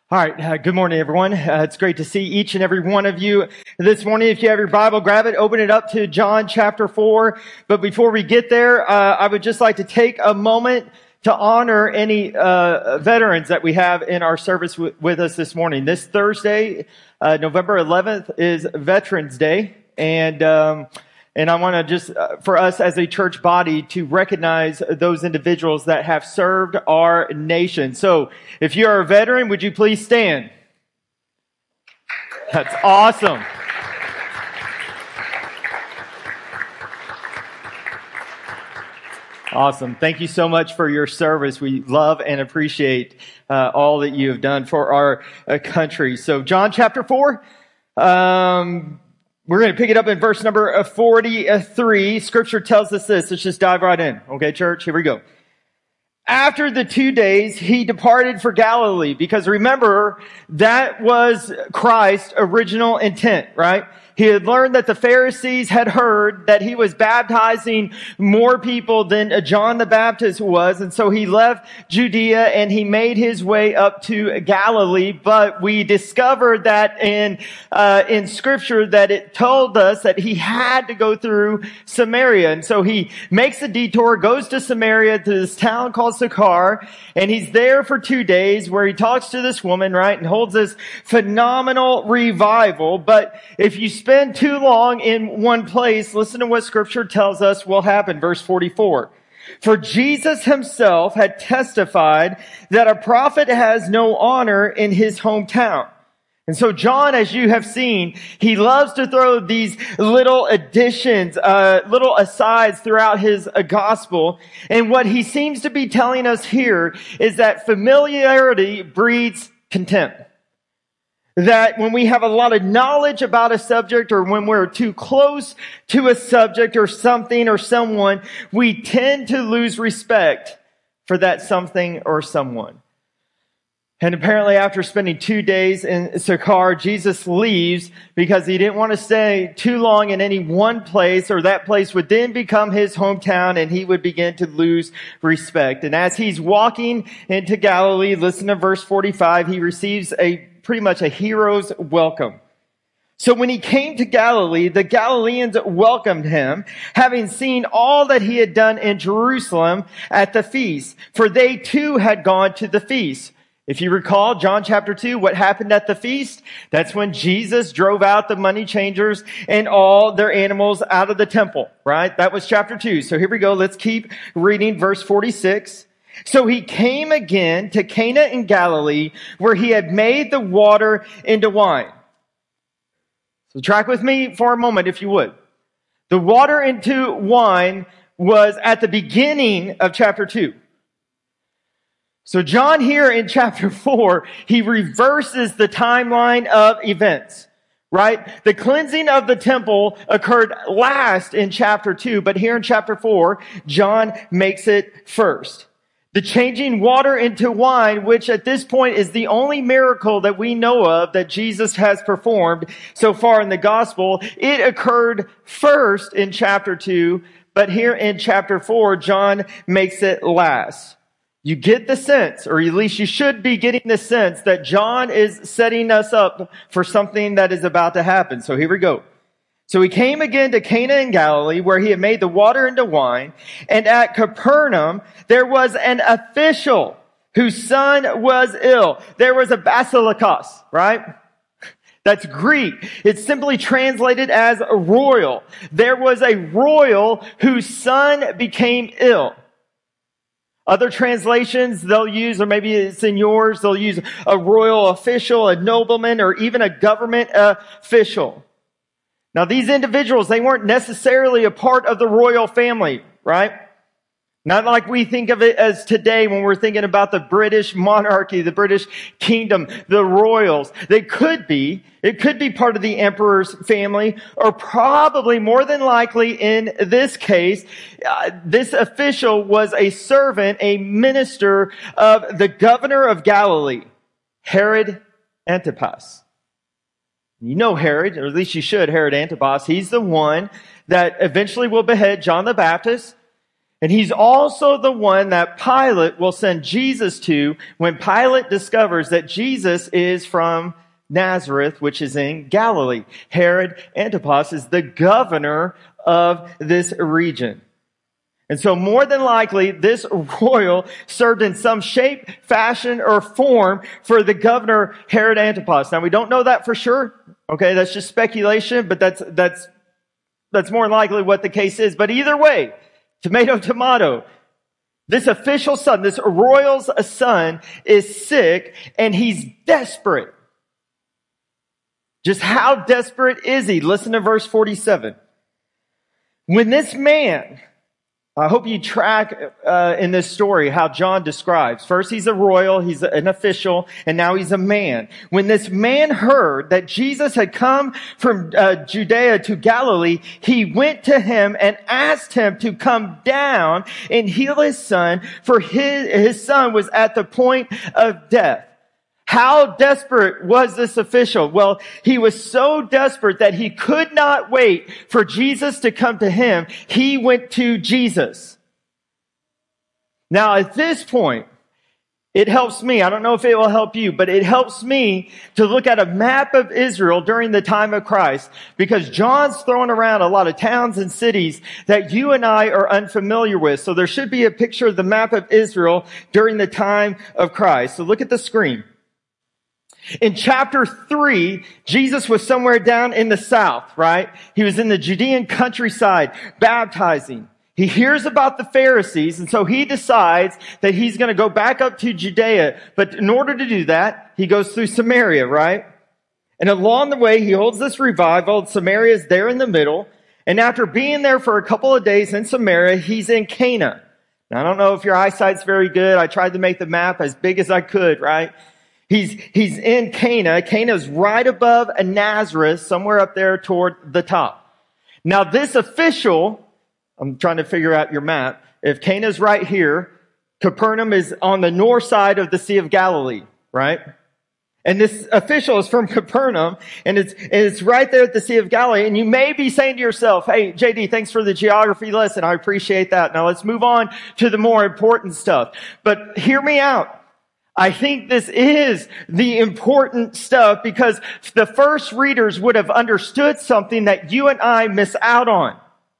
All right. Good morning, everyone. It's great to see each and every one of you this morning. If you have your Bible, grab it, open it up to John chapter 4. But before we get there, I would just like to take a moment to honor any veterans that we have in our service with us this morning. This Thursday, November 11th, is Veterans Day. And I want to just, for us as a church body, to recognize those individuals that have served our nation. So, if you are a veteran, would you please stand? That's awesome. Awesome. Thank you so much for your service. We love and appreciate all that you have done for our country. So, John chapter 4. We're going to pick it up in verse number 43. Scripture tells us this. Let's just dive right in. Okay, church, here we go. After the 2 days, he departed for Galilee, because remember, that was Christ's original intent, right? He had learned that the Pharisees had heard that he was baptizing more people than John the Baptist was. And so he left Judea and he made his way up to Galilee. But we discovered that in scripture that it told us that he had to go through Samaria. And so he makes a detour, goes to Samaria, to this town called Sychar. And he's there for 2 days where he talks to this woman, right? And holds this phenomenal revival. But if you spend too long in one place, listen to what scripture tells us will happen. Verse 44. For Jesus himself had testified that a prophet has no honor in his hometown. And so John, as you have seen, he loves to throw these little additions, little asides throughout his gospel. And what he seems to be telling us here is that familiarity breeds contempt. That when we have a lot of knowledge about a subject, or when we're too close to a subject or something or someone, we tend to lose respect for that something or someone. And apparently after spending 2 days in Sychar, Jesus leaves because he didn't want to stay too long in any one place, or that place would then become his hometown and he would begin to lose respect. And as he's walking into Galilee, listen to verse 45, he receives pretty much a hero's welcome. So when he came to Galilee, the Galileans welcomed him, having seen all that he had done in Jerusalem at the feast, for they too had gone to the feast. If you recall, John chapter 2, what happened at the feast? That's when Jesus drove out the money changers and all their animals out of the temple, right? That was chapter 2. So here we go. Let's keep reading verse 46. So he came again to Cana in Galilee, where he had made the water into wine. So track with me for a moment, if you would. The water into wine was at the beginning of chapter 2. So John here in chapter 4, he reverses the timeline of events, right? The cleansing of the temple occurred last in chapter 2, but here in chapter 4, John makes it first. The changing water into wine, which at this point is the only miracle that we know of that Jesus has performed so far in the gospel, it occurred first in chapter 2, but here in chapter 4, John makes it last. You get the sense, or at least you should be getting the sense, that John is setting us up for something that is about to happen. So here we go. So he came again to Cana in Galilee, where he had made the water into wine. And at Capernaum, there was an official whose son was ill. There was a basilikos, right? That's Greek. It's simply translated as a royal. There was a royal whose son became ill. Other translations they'll use, or maybe it's in yours, they'll use a royal official, a nobleman, or even a government official. Now, these individuals, they weren't necessarily a part of the royal family, right? Not like we think of it as today when we're thinking about the British monarchy, the British kingdom, the royals. It could be part of the emperor's family, or probably more than likely in this case, this official was a servant, a minister of the governor of Galilee, Herod Antipas. You know Herod, or at least you should, Herod Antipas. He's the one that eventually will behead John the Baptist. And he's also the one that Pilate will send Jesus to when Pilate discovers that Jesus is from Nazareth, which is in Galilee. Herod Antipas is the governor of this region. And so more than likely, this royal served in some shape, fashion, or form for the governor Herod Antipas. Now, we don't know that for sure. Okay, that's just speculation, but that's more likely what the case is. But either way, tomato, this official son, this royal's son is sick and he's desperate. Just how desperate is he? Listen to verse 47. When this man, I hope you track in this story how John describes. First, he's a royal, he's an official, and now he's a man. When this man heard that Jesus had come from Judea to Galilee, he went to him and asked him to come down and heal his son, for his son was at the point of death. How desperate was this official? Well, he was so desperate that he could not wait for Jesus to come to him. He went to Jesus. Now, at this point, it helps me. I don't know if it will help you, but it helps me to look at a map of Israel during the time of Christ, because John's throwing around a lot of towns and cities that you and I are unfamiliar with. So there should be a picture of the map of Israel during the time of Christ. So look at the screen. In chapter 3, Jesus was somewhere down in the south, right? He was in the Judean countryside baptizing. He hears about the Pharisees, and so he decides that he's going to go back up to Judea. But in order to do that, he goes through Samaria, right? And along the way, he holds this revival. Samaria is there in the middle. And after being there for a couple of days in Samaria, he's in Cana. Now, I don't know if your eyesight's very good. I tried to make the map as big as I could, right? He's in Cana. Cana's right above Nazareth, somewhere up there toward the top. Now this official, I'm trying to figure out your map. If Cana's right here, Capernaum is on the north side of the Sea of Galilee, right? And this official is from Capernaum, and it's right there at the Sea of Galilee. And you may be saying to yourself, hey, JD, thanks for the geography lesson. I appreciate that. Now let's move on to the more important stuff. But hear me out. I think this is the important stuff, because the first readers would have understood something that you and I miss out on.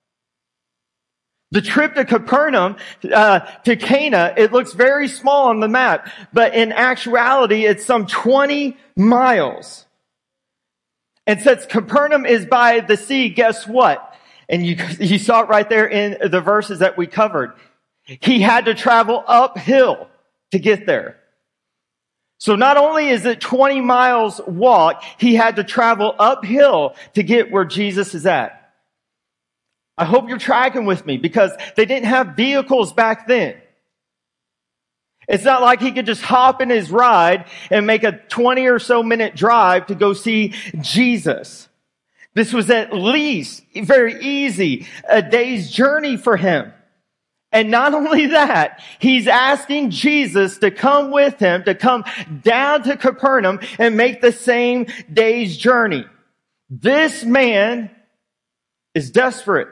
The trip to Capernaum, to Cana, it looks very small on the map, but in actuality, it's some 20 miles. And since Capernaum is by the sea, guess what? And you saw it right there in the verses that we covered. He had to travel uphill to get there. So not only is it 20 miles walk, he had to travel uphill to get where Jesus is at. I hope you're tracking with me, because they didn't have vehicles back then. It's not like he could just hop in his ride and make a 20 or so minute drive to go see Jesus. This was at least very easy, a day's journey for him. And not only that, he's asking Jesus to come with him, to come down to Capernaum and make the same day's journey. This man is desperate.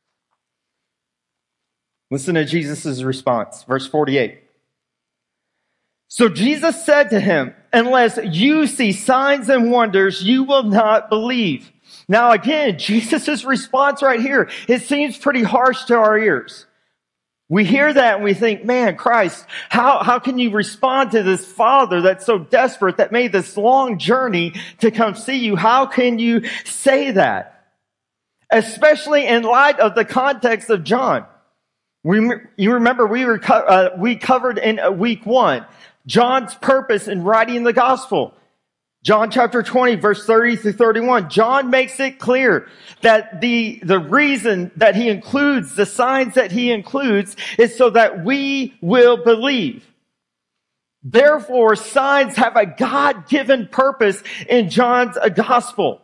Listen to Jesus' response, verse 48. So Jesus said to him, unless you see signs and wonders, you will not believe. Now again, Jesus' response right here, it seems pretty harsh to our ears. We hear that and we think, man, Christ, how can you respond to this father that's so desperate, that made this long journey to come see you? How can you say that? Especially in light of the context of John. You remember we covered in week 1, John's purpose in writing the gospel. John chapter 20, verse 30 through 31. John makes it clear that the reason that he includes the signs that he includes is so that we will believe. Therefore, signs have a God-given purpose in John's gospel.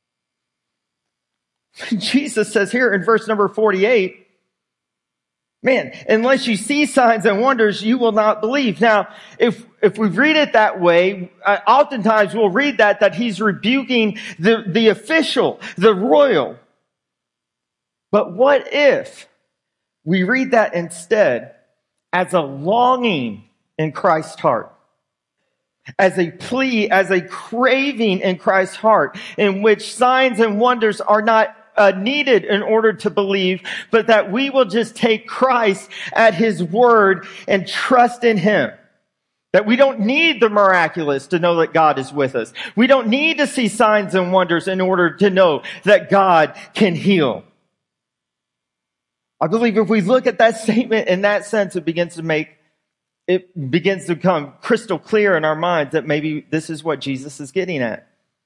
Jesus says here in verse number 48, man, unless you see signs and wonders, you will not believe. Now, if we read it that way, oftentimes we'll read that he's rebuking the official, the royal. But what if We read that instead as a longing in Christ's heart, as a plea, as a craving in Christ's heart, in which signs and wonders are not needed in order to believe, but that we will just take Christ at his word and trust in him. That we don't need the miraculous to know that God is with us. We don't need to see signs and wonders in order to know that God can heal. I believe if we look at that statement in that sense, it begins to become crystal clear in our minds that maybe this is what Jesus is getting at.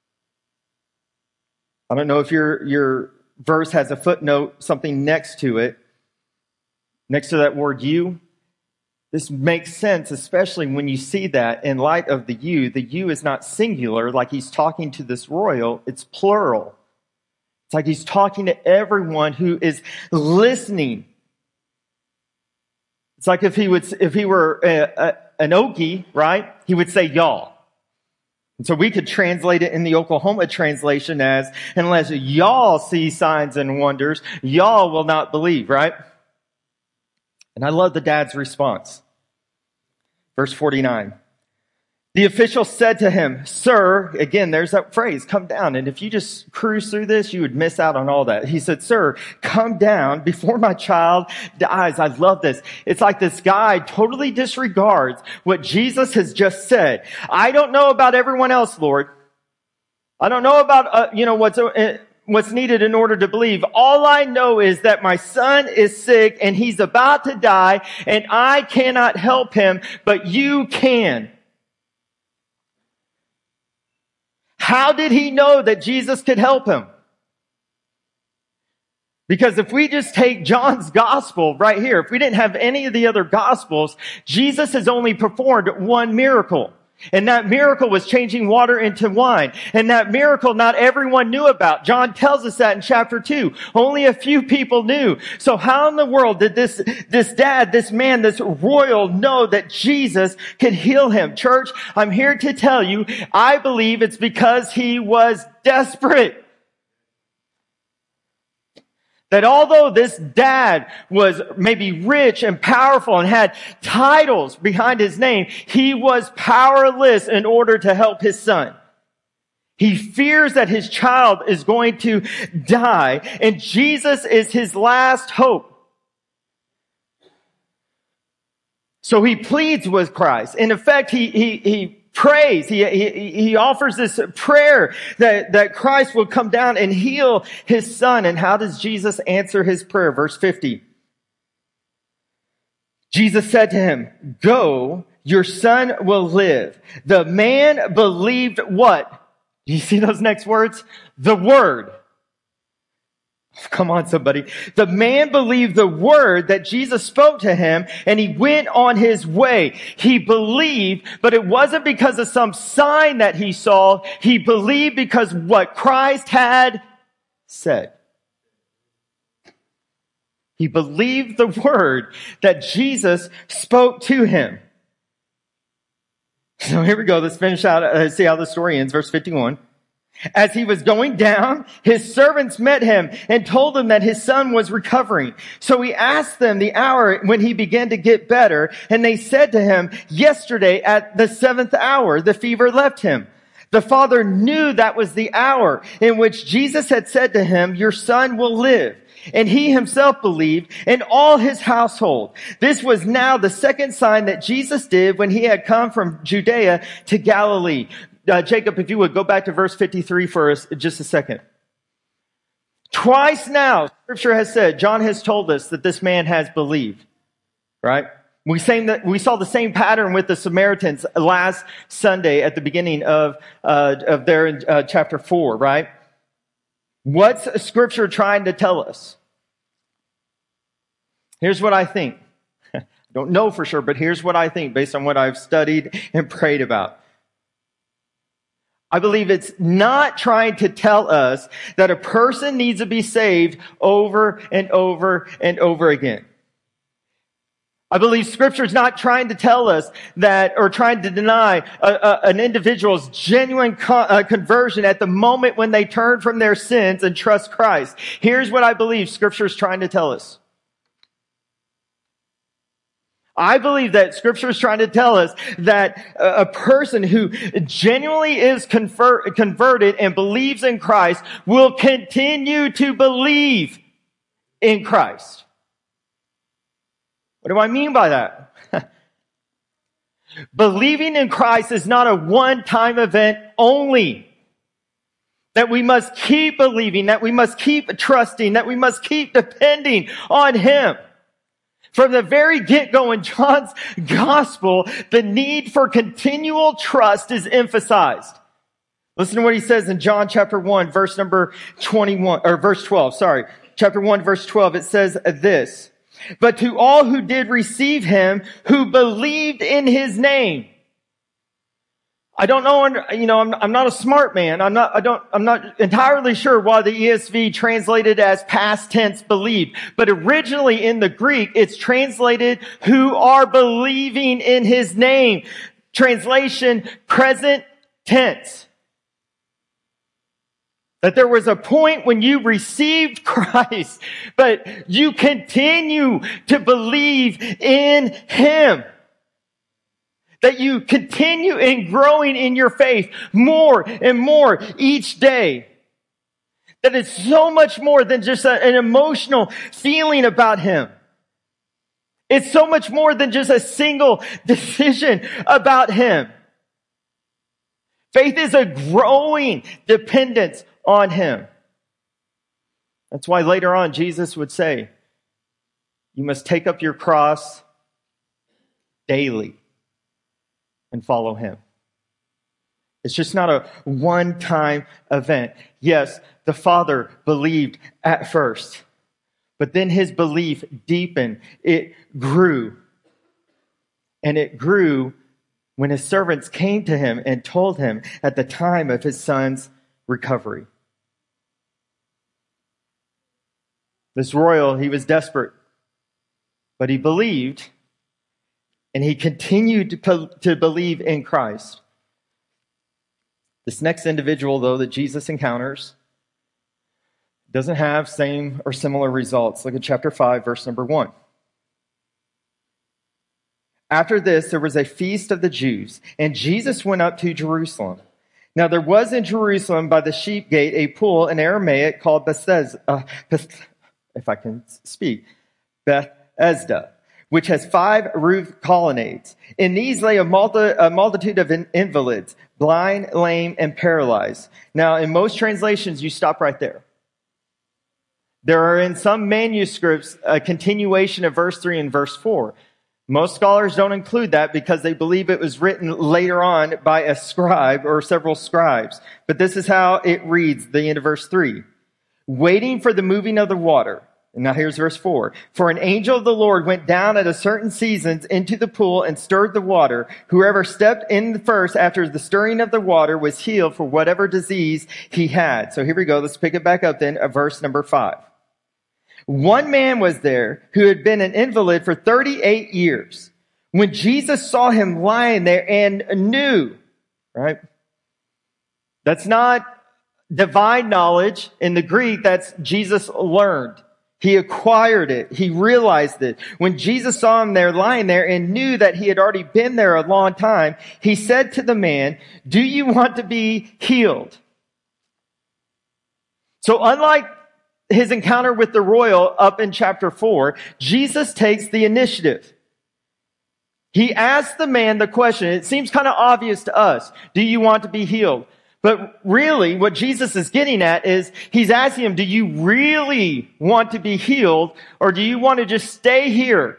I don't know if your verse has a footnote, something next to it, next to that word you. This makes sense, especially when you see that in light of the you. The you is not singular like he's talking to this royal, it's plural. It's like he's talking to everyone who is listening. It's like if he were an Okie, right? He would say y'all. And so we could translate it in the Oklahoma translation as, unless y'all see signs and wonders, y'all will not believe, right? And I love the dad's response. Verse 49. The official said to him, "Sir," again, there's that phrase, "come down." And if you just cruise through this, you would miss out on all that. He said, "Sir, come down before my child dies." I love this. It's like this guy totally disregards what Jesus has just said. I don't know about everyone else, Lord. I don't know about, what's needed in order to believe. All I know is that my son is sick and he's about to die and I cannot help him, but you can. How did he know that Jesus could help him? Because if we just take John's gospel right here, if we didn't have any of the other gospels, Jesus has only performed one miracle. And that miracle was changing water into wine. And that miracle not everyone knew about. John tells us that in chapter 2. Only a few people knew. So how in the world did this dad, this man, this royal know that Jesus could heal him? Church, I'm here to tell you, I believe it's because he was desperate. That although this dad was maybe rich and powerful and had titles behind his name, he was powerless in order to help his son. He fears that his child is going to die, and Jesus is his last hope. So he pleads with Christ. In effect, he prays. He offers this prayer that Christ will come down and heal his son. And how does Jesus answer his prayer? Verse 50. Jesus said to him, "Go, your son will live." The man believed what? Do you see those next words? The word. Come on, somebody. The man believed the word that Jesus spoke to him, and he went on his way. He believed, but it wasn't because of some sign that he saw. He believed because what Christ had said. He believed the word that Jesus spoke to him. So here we go. Let's finish out, see how the story ends. Verse 51. As he was going down, his servants met him and told him that his son was recovering. So he asked them the hour when he began to get better, and they said to him, "Yesterday at the 7th hour, the fever left him." The father knew that was the hour in which Jesus had said to him, "Your son will live." And he himself believed, and all his household. This was now the second sign that Jesus did when he had come from Judea to Galilee. Jacob, if you would, go back to verse 53 for us just a second. Twice now, Scripture has said, John has told us that this man has believed, right? We saw the same pattern with the Samaritans last Sunday at the beginning of their chapter 4, right? What's Scripture trying to tell us? Here's what I think. I don't know for sure, but here's what I think based on what I've studied and prayed about. I believe it's not trying to tell us that a person needs to be saved over and over and over again. I believe Scripture is not trying to tell us that, or trying to deny an individual's genuine conversion at the moment when they turn from their sins and trust Christ. Here's what I believe Scripture is trying to tell us. I believe that Scripture is trying to tell us that a person who genuinely is converted and believes in Christ will continue to believe in Christ. What do I mean by that? Believing in Christ is not a one-time event only. That we must keep believing, that we must keep trusting, that we must keep depending on Him. From the very get-go in John's gospel, the need for continual trust is emphasized. Listen to what he says in John chapter 1, verse number 21, or verse 12, sorry. Chapter 1, verse 12, it says this, "But to all who did receive Him, who believed in His name." I don't know, I'm not a smart man. I'm not entirely sure why the ESV translated as past tense believed. But originally in the Greek, it's translated who are believing in His name. Translation, present tense. That there was a point when you received Christ, but you continue to believe in Him. That you continue in growing in your faith more and more each day. That it's so much more than just an emotional feeling about Him. It's so much more than just a single decision about Him. Faith is a growing dependence on Him. That's why later on Jesus would say, you must take up your cross daily and follow Him. It's just not a one-time event. Yes, the Father believed at first, but then His belief deepened. It grew. And it grew when His servants came to Him and told Him at the time of His Son's recovery. This royal, he was desperate, but he believed. And he continued to believe in Christ. This next individual, though, that Jesus encounters doesn't have same or similar results. Look at chapter 5, verse number 1. After this, there was a feast of the Jews, and Jesus went up to Jerusalem. Now there was in Jerusalem by the sheep gate a pool in Aramaic called Bethesda, which has 5 roofed colonnades. In these lay a multitude of invalids, blind, lame, and paralyzed. Now, in most translations, you stop right there. There are in some manuscripts a continuation of verse 3 and verse 4. Most scholars don't include that because they believe it was written later on by a scribe or several scribes. But this is how it reads, the end of verse 3. Waiting for the moving of the water. And now here's verse 4. For an angel of the Lord went down at a certain season into the pool and stirred the water. Whoever stepped in first after the stirring of the water was healed for whatever disease he had. So here we go. Let's pick it back up then at verse number 5. One man was there who had been an invalid for 38 years. When Jesus saw him lying there and knew, right? That's not divine knowledge in the Greek. That's Jesus learned. He acquired it. He realized it. When Jesus saw him there, lying there, and knew that he had already been there a long time, he said to the man, "Do you want to be healed?" So unlike his encounter with the royal up in chapter 4, Jesus takes the initiative. He asks the man the question. It seems kind of obvious to us. Do you want to be healed? But really, what Jesus is getting at is he's asking him, do you really want to be healed, or do you want to just stay here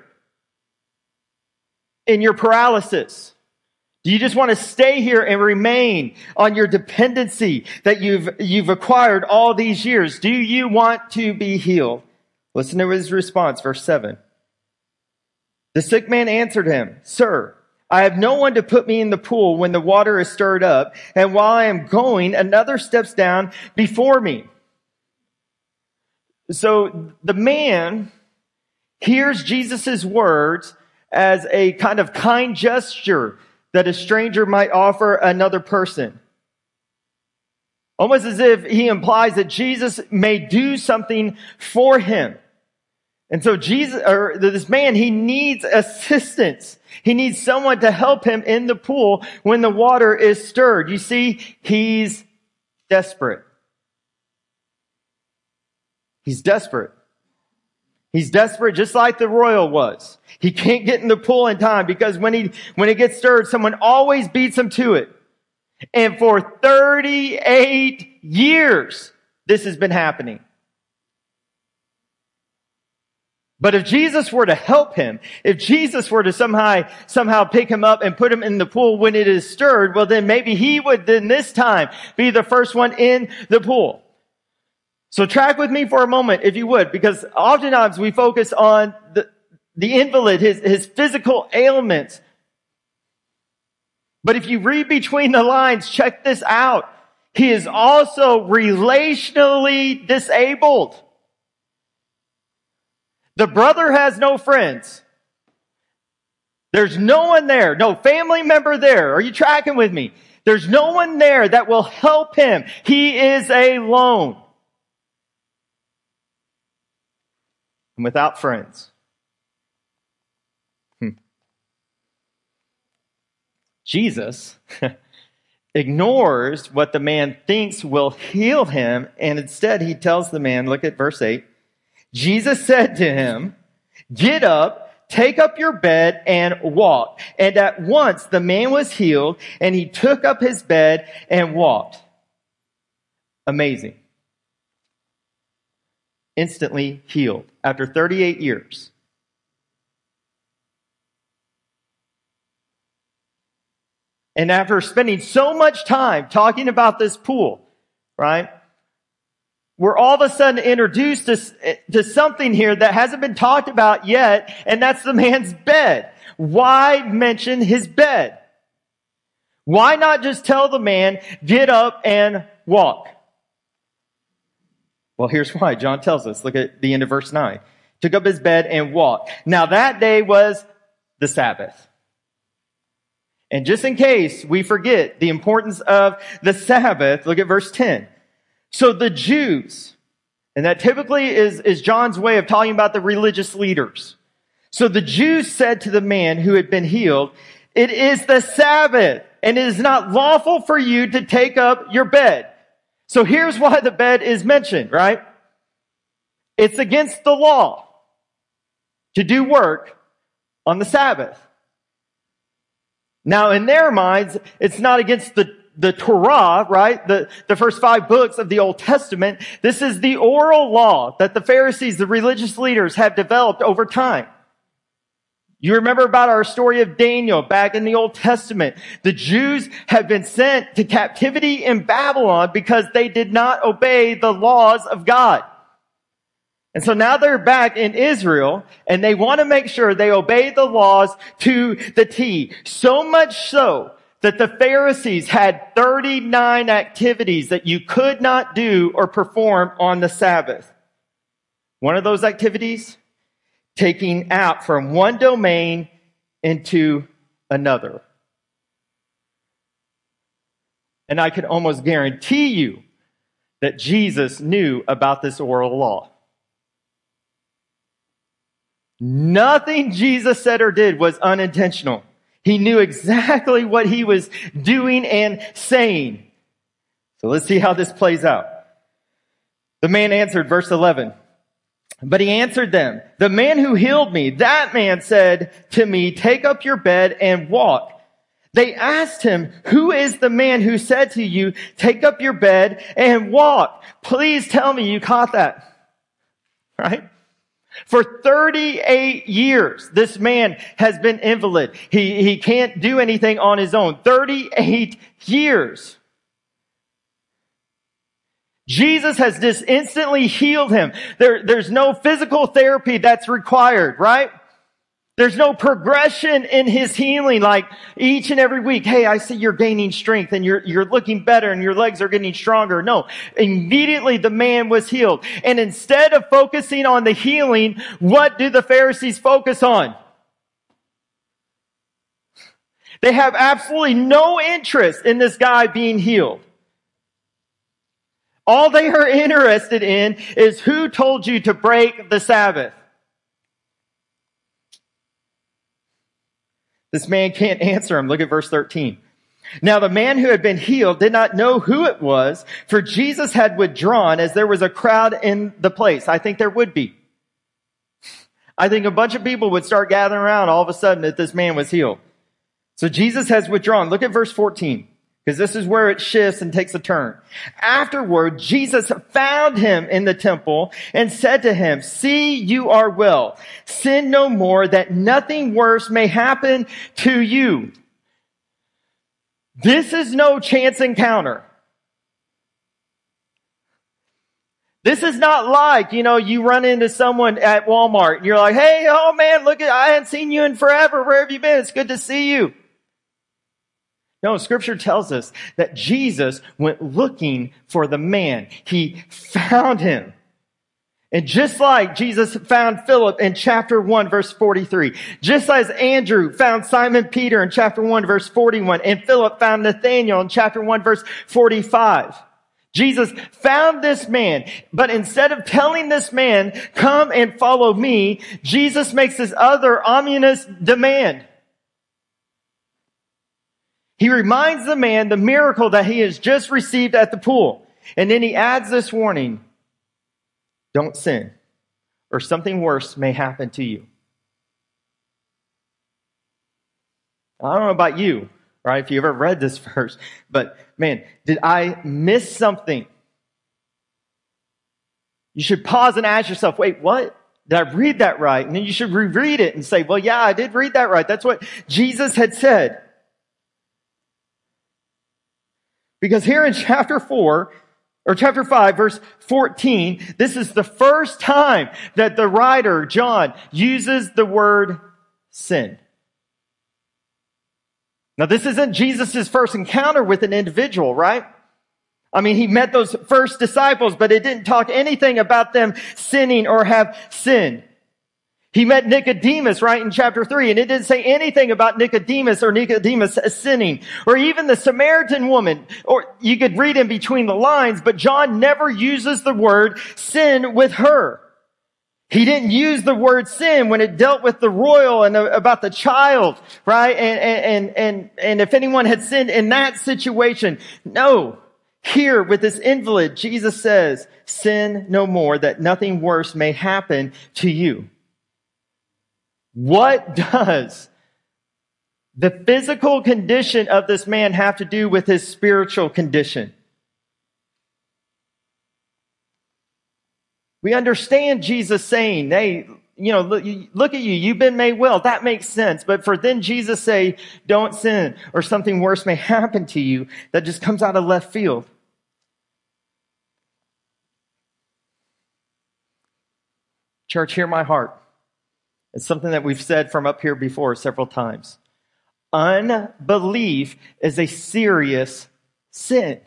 in your paralysis? Do you just want to stay here and remain on your dependency that you've acquired all these years? Do you want to be healed? Listen to his response, verse 7. The sick man answered him, "Sir, I have no one to put me in the pool when the water is stirred up, and while I am going, another steps down before me." So the man hears Jesus' words as a kind of kind gesture that a stranger might offer another person. Almost as if he implies that Jesus may do something for him. And so this man, he needs assistance. He needs someone to help him in the pool when the water is stirred. You see, he's desperate. He's desperate. He's desperate just like the royal was. He can't get in the pool in time because when it gets stirred, someone always beats him to it. And for 38 years, this has been happening. But if Jesus were to help him, if Jesus were to somehow pick him up and put him in the pool when it is stirred, well then maybe he would then this time be the first one in the pool. So track with me for a moment, if you would, because oftentimes we focus on the invalid, his physical ailments. But if you read between the lines, check this out. He is also relationally disabled. The brother has no friends. There's no one there, no family member there. Are you tracking with me? There's no one there that will help him. He is alone. And without friends. Jesus ignores what the man thinks will heal him, and instead he tells the man, look at verse 8, Jesus said to him, "Get up, take up your bed, and walk." And at once the man was healed, and he took up his bed and walked. Amazing. Instantly healed after 38 years. And after spending so much time talking about this pool, right? We're all of a sudden introduced to something here that hasn't been talked about yet, and that's the man's bed. Why mention his bed? Why not just tell the man, get up and walk? Well, here's why. John tells us. Look at the end of verse 9. Took up his bed and walked. Now that day was the Sabbath. And just in case we forget the importance of the Sabbath, look at verse 10. So the Jews, and that typically is John's way of talking about the religious leaders. So the Jews said to the man who had been healed, "It is the Sabbath, and it is not lawful for you to take up your bed." So here's why the bed is mentioned, right? It's against the law to do work on the Sabbath. Now, in their minds, it's not against the Torah, right? The first 5 books of the Old Testament. This is the oral law that the Pharisees, the religious leaders, have developed over time. You remember about our story of Daniel back in the Old Testament. The Jews had been sent to captivity in Babylon because they did not obey the laws of God. And so now they're back in Israel, and they want to make sure they obey the laws to the T. So much so that the Pharisees had 39 activities that you could not do or perform on the Sabbath. One of those activities, taking out from one domain into another. And I can almost guarantee you that Jesus knew about this oral law. Nothing Jesus said or did was unintentional. He knew exactly what he was doing and saying. So let's see how this plays out. The man answered, verse 11. But he answered them, "The man who healed me, that man said to me, 'Take up your bed and walk.' They asked him, 'Who is the man who said to you, 'Take up your bed and walk'?" Please tell me you caught that. Right? For 38 years, this man has been invalid. He can't do anything on his own. 38 years. Jesus has just instantly healed him. There's no physical therapy that's required, right? There's no progression in his healing, like each and every week. Hey, I see you're gaining strength and you're looking better and your legs are getting stronger. No, immediately the man was healed. And instead of focusing on the healing, what do the Pharisees focus on? They have absolutely no interest in this guy being healed. All they are interested in is who told you to break the Sabbath. This man can't answer him. Look at verse 13. Now the man who had been healed did not know who it was, for Jesus had withdrawn as there was a crowd in the place. I think there would be. I think a bunch of people would start gathering around all of a sudden that this man was healed. So Jesus has withdrawn. Look at verse 14, because this is where it shifts and takes a turn. Afterward, Jesus found him in the temple and said to him, "See, you are well. Sin no more, that nothing worse may happen to you." This is no chance encounter. This is not like, you run into someone at Walmart and you're like, "Hey, oh man, I hadn't seen you in forever. Where have you been? It's good to see you." No, Scripture tells us that Jesus went looking for the man. He found him. And just like Jesus found Philip in chapter 1, verse 43, just as Andrew found Simon Peter in chapter 1, verse 41, and Philip found Nathanael in chapter 1, verse 45, Jesus found this man, but instead of telling this man, "Come and follow me," Jesus makes this other ominous demand. He reminds the man the miracle that he has just received at the pool. And then he adds this warning: don't sin, or something worse may happen to you. I don't know about you, right? If you ever read this verse, but man, did I miss something? You should pause and ask yourself, wait, what? Did I read that right? And then you should reread it and say, well, yeah, I did read that right. That's what Jesus had said. Because here in chapter 5, verse 14, this is the first time that the writer, John, uses the word sin. Now, this isn't Jesus' first encounter with an individual, right? I mean, he met those first disciples, but it didn't talk anything about them sinning or have sinned. He met Nicodemus, right, in chapter 3, and it didn't say anything about Nicodemus sinning, or even the Samaritan woman, or you could read in between the lines, but John never uses the word sin with her. He didn't use the word sin when it dealt with the royal and about the child, right, and if anyone had sinned in that situation. No. Here with this invalid, Jesus says, "Sin no more, that nothing worse may happen to you." What does the physical condition of this man have to do with his spiritual condition? We understand Jesus saying, "Hey, look at you. You've been made well." That makes sense. But for then Jesus say, "Don't sin, or something worse may happen to you," that just comes out of left field. Church, hear my heart. It's something that we've said from up here before several times. Unbelief is a serious sin.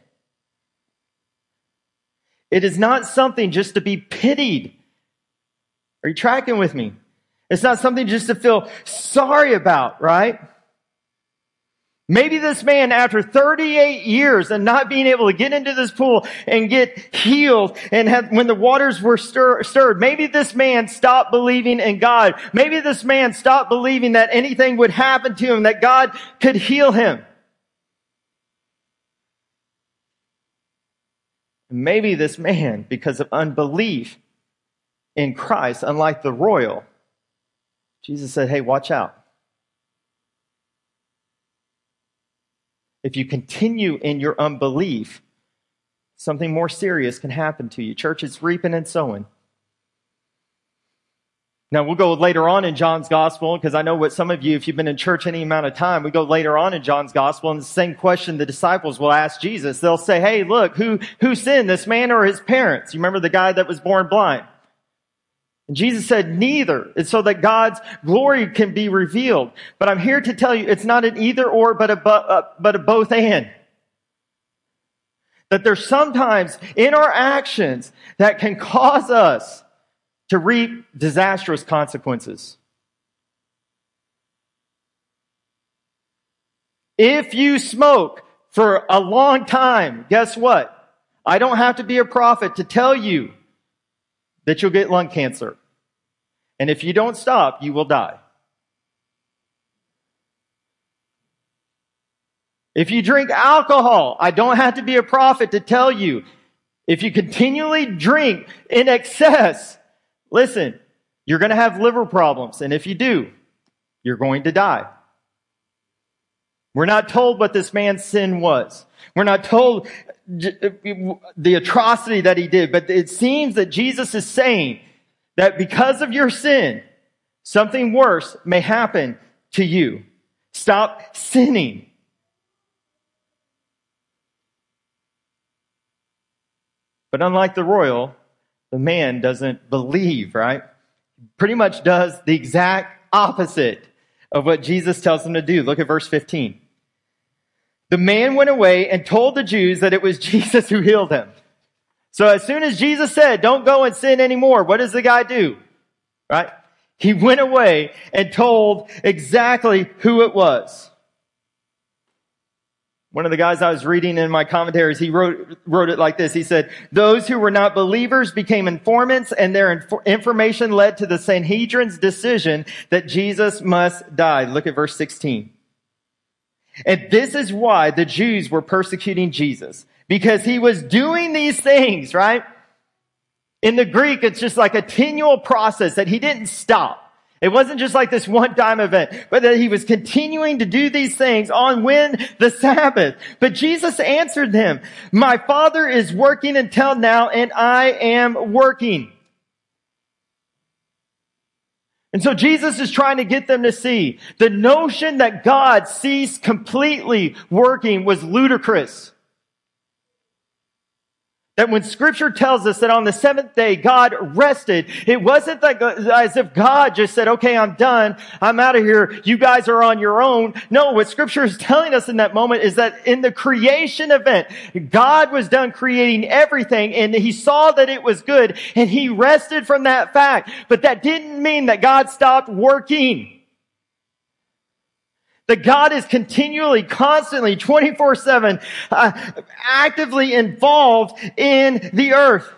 It is not something just to be pitied. Are you tracking with me? It's not something just to feel sorry about, right? Maybe this man, after 38 years and not being able to get into this pool and get healed, and when the waters were stirred, maybe this man stopped believing in God. Maybe this man stopped believing that anything would happen to him, that God could heal him. Maybe this man, because of unbelief in Christ, unlike the royal, Jesus said, "Hey, watch out. If you continue in your unbelief, something more serious can happen to you." Church, it's reaping and sowing. Now, we'll go later on in John's Gospel, because I know what some of you, if you've been in church any amount of time, we go later on in John's Gospel, and the same question the disciples will ask Jesus. They'll say, "Hey, look, who sinned, this man or his parents?" You remember the guy that was born blind? And Jesus said, "Neither. It's so that God's glory can be revealed." But I'm here to tell you, it's not an either or, but a both and. That there's sometimes in our actions that can cause us to reap disastrous consequences. If you smoke for a long time, guess what? I don't have to be a prophet to tell you that you'll get lung cancer. And if you don't stop, you will die. If you drink alcohol, I don't have to be a prophet to tell you, if you continually drink in excess, listen, you're going to have liver problems. And if you do, you're going to die. We're not told what this man's sin was. We're not told the atrocity that he did. But it seems that Jesus is saying that because of your sin, something worse may happen to you. Stop sinning. But unlike the royal, the man doesn't believe, right? Pretty much does the exact opposite of what Jesus tells him to do. Look at verse 15. The man went away and told the Jews that it was Jesus who healed him. So as soon as Jesus said, don't go and sin anymore, what does the guy do? Right? He went away and told exactly who it was. One of the guys I was reading in my commentaries, he wrote it like this. He said, those who were not believers became informants, and their information led to the Sanhedrin's decision that Jesus must die. Look at verse 16. And this is why the Jews were persecuting Jesus, because he was doing these things, right? In the Greek, it's just like a continual process that he didn't stop. It wasn't just like this one-time event, but that he was continuing to do these things on when? The Sabbath. But Jesus answered them, my Father is working until now, and I am working. And so Jesus is trying to get them to see the notion that God ceased completely working was ludicrous. That when Scripture tells us that on the seventh day God rested, it wasn't like as if God just said, okay, I'm done. I'm out of here. You guys are on your own. No, what Scripture is telling us in that moment is that in the creation event, God was done creating everything and he saw that it was good and he rested from that fact. But that didn't mean that God stopped working. That God is continually, constantly, 24/7, actively involved in the earth.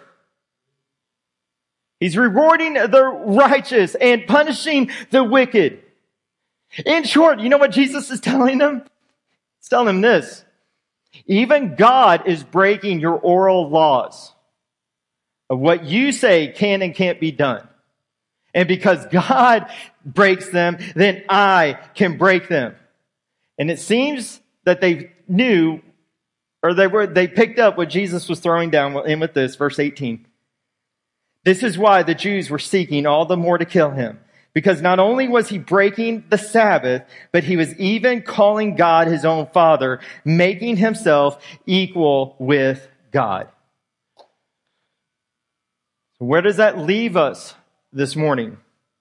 He's rewarding the righteous and punishing the wicked. In short, you know what Jesus is telling them? He's telling them this. Even God is breaking your oral laws of what you say can and can't be done. And because God breaks them, then I can break them. And it seems that they knew, or they picked up what Jesus was throwing down in with this, verse 18. This is why the Jews were seeking all the more to kill him. Because not only was he breaking the Sabbath, but he was even calling God his own Father, making himself equal with God. So where does that leave us this morning?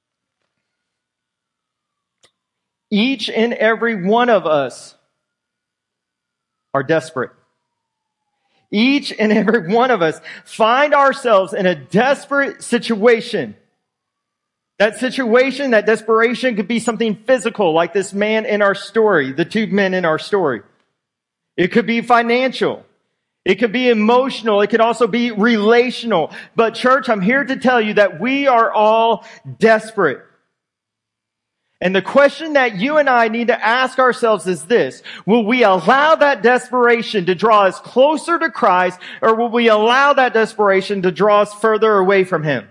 Each and every one of us are desperate. Each and every one of us find ourselves in a desperate situation. That situation, that desperation could be something physical, like this man in our story, the two men in our story. It could be financial. It could be emotional. It could also be relational. But church, I'm here to tell you that we are all desperate. And the question that you and I need to ask ourselves is this. Will we allow that desperation to draw us closer to Christ, or will we allow that desperation to draw us further away from him?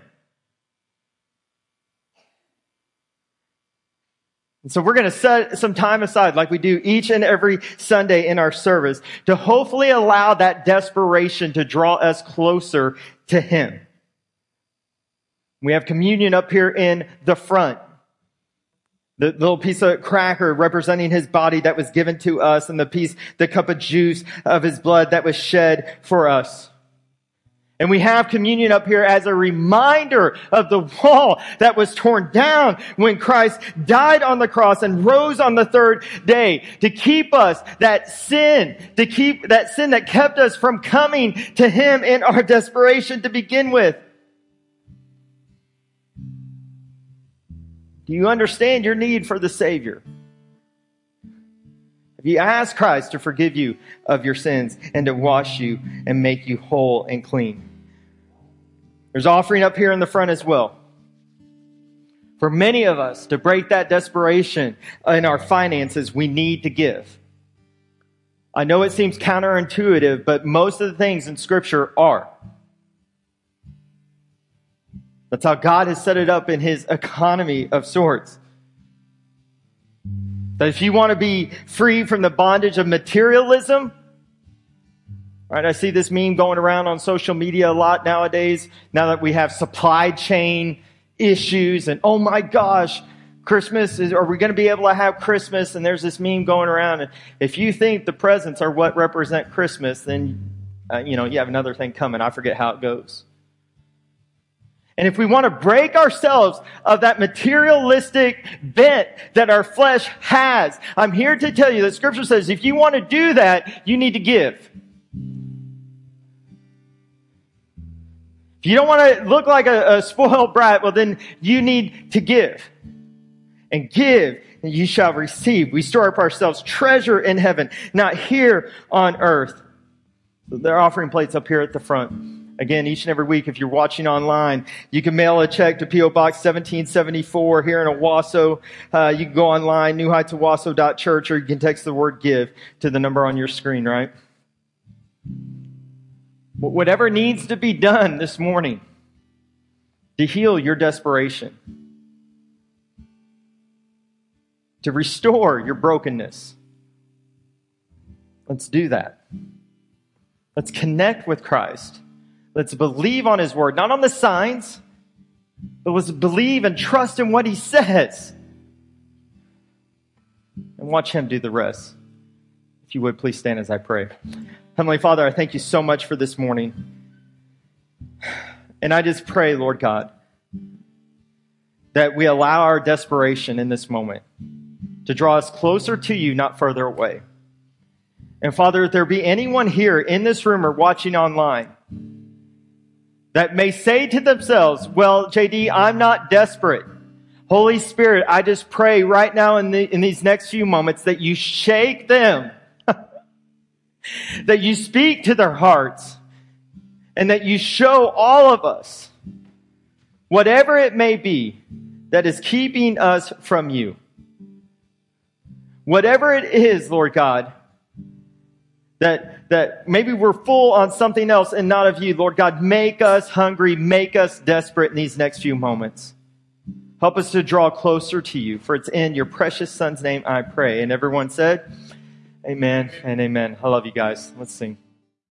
And so we're going to set some time aside, like we do each and every Sunday in our service, to hopefully allow that desperation to draw us closer to him. We have communion up here in the front. The little piece of cracker representing his body that was given to us, and the cup of juice of his blood that was shed for us. And we have communion up here as a reminder of the wall that was torn down when Christ died on the cross and rose on the third day to keep us that sin that kept us from coming to him in our desperation to begin with. Do you understand your need for the Savior? Have you asked Christ to forgive you of your sins and to wash you and make you whole and clean? There's offering up here in the front as well. For many of us, to break that desperation in our finances, we need to give. I know it seems counterintuitive, but most of the things in Scripture are. That's how God has set it up in his economy of sorts. That if you want to be free from the bondage of materialism, right? I see this meme going around on social media a lot nowadays, now that we have supply chain issues and, oh my gosh, are we going to be able to have Christmas? And there's this meme going around. And if you think the presents are what represent Christmas, then, you have another thing coming. I forget how it goes. And if we want to break ourselves of that materialistic bent that our flesh has, I'm here to tell you that Scripture says if you want to do that, you need to give. If you don't want to look like a spoiled brat, well then you need to give. And give, and you shall receive. We store up ourselves treasure in heaven, not here on earth. There are offering plates up here at the front. Again, each and every week, if you're watching online, you can mail a check to P.O. Box 1774 here in Owasso. You can go online, newheightsowasso.church, or you can text the word give to the number on your screen, right? Whatever needs to be done this morning to heal your desperation, to restore your brokenness. Let's do that. Let's connect with Christ. Let's believe on his word, not on the signs, but let's believe and trust in what he says. And watch him do the rest. If you would, please stand as I pray. Heavenly Father, I thank you so much for this morning. And I just pray, Lord God, that we allow our desperation in this moment to draw us closer to you, not further away. And Father, if there be anyone here in this room or watching online that may say to themselves, well, JD, I'm not desperate. Holy Spirit, I just pray right now in these next few moments that you shake them, that you speak to their hearts, and that you show all of us, whatever it may be, that is keeping us from you. Whatever it is, Lord God, that maybe we're full on something else and not of you, Lord God, make us hungry, make us desperate in these next few moments. Help us to draw closer to you, for it's in your precious Son's name I pray. And everyone said, amen and amen. I love you guys. Let's sing.